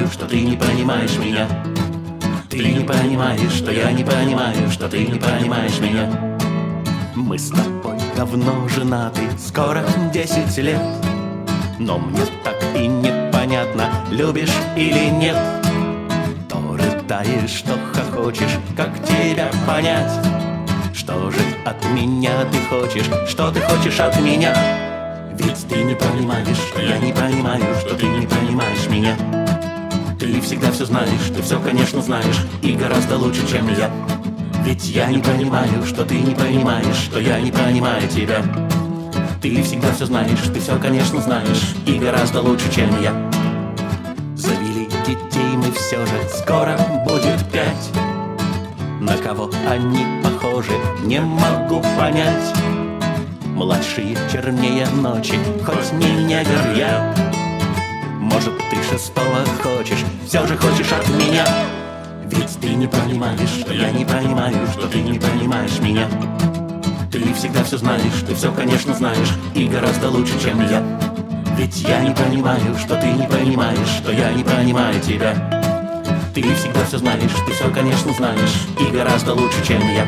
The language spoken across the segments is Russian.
понимаю, что ты не понимаешь меня. Ты не понимаешь, что я не понимаю, что ты не понимаешь меня. Мы с тобой давно женаты, скоро 10 лет. Но мне так и непонятно, любишь или нет. То рыдаешь, то хохочешь, как тебя понять? Что же от меня ты хочешь, что ты хочешь от меня? Ведь ты не понимаешь, что я не понимаю, что ты не понимаешь меня. Ты всегда все знаешь, ты все, конечно, знаешь, и гораздо лучше, чем я. Ведь я не понимаю, что ты не понимаешь, что я не понимаю тебя. Ты всегда все знаешь, ты все, конечно, знаешь, и гораздо лучше, чем я. Завели детей мы все же, скоро будет 5. На кого они похожи, не могу понять. Младшие чернее ночи, хоть не негр я. Может, ты 6-го хочешь, все же хочешь от меня. Ведь ты не понимаешь, что я не понимаю, что ты не понимаешь меня. Ты всегда все знаешь, ты все, конечно, знаешь, и гораздо лучше, чем я. Ведь я не понимаю, что ты не понимаешь, что я не понимаю тебя. Ты всегда все знаешь, ты все, конечно, знаешь, и гораздо лучше, чем я.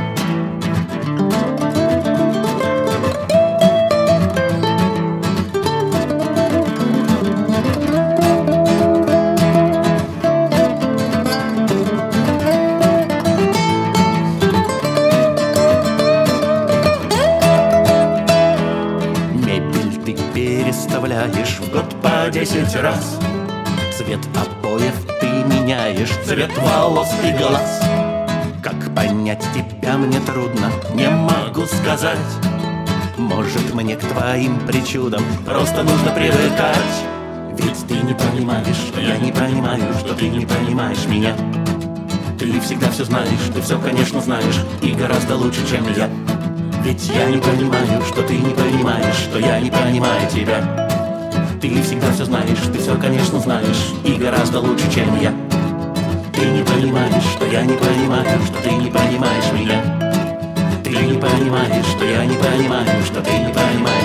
Переставляешь в год по 10 раз. Цвет обоев ты меняешь, цвет волос и глаз. Как понять тебя мне трудно, не могу сказать. Может, мне к твоим причудам просто нужно привыкать. Ведь ты не понимаешь, что я не понимаю, что ты не понимаешь меня. Ты всегда все знаешь, ты все, конечно, знаешь, и гораздо лучше, чем я. Ведь я не понимаю, что ты не понимаешь, что я не понимаю тебя. Ты всегда все знаешь, ты все, конечно, знаешь, и гораздо лучше, чем я. Ты не понимаешь, что я не понимаю, что ты не понимаешь меня. Ты не понимаешь, что я не понимаю, что ты не понимаешь.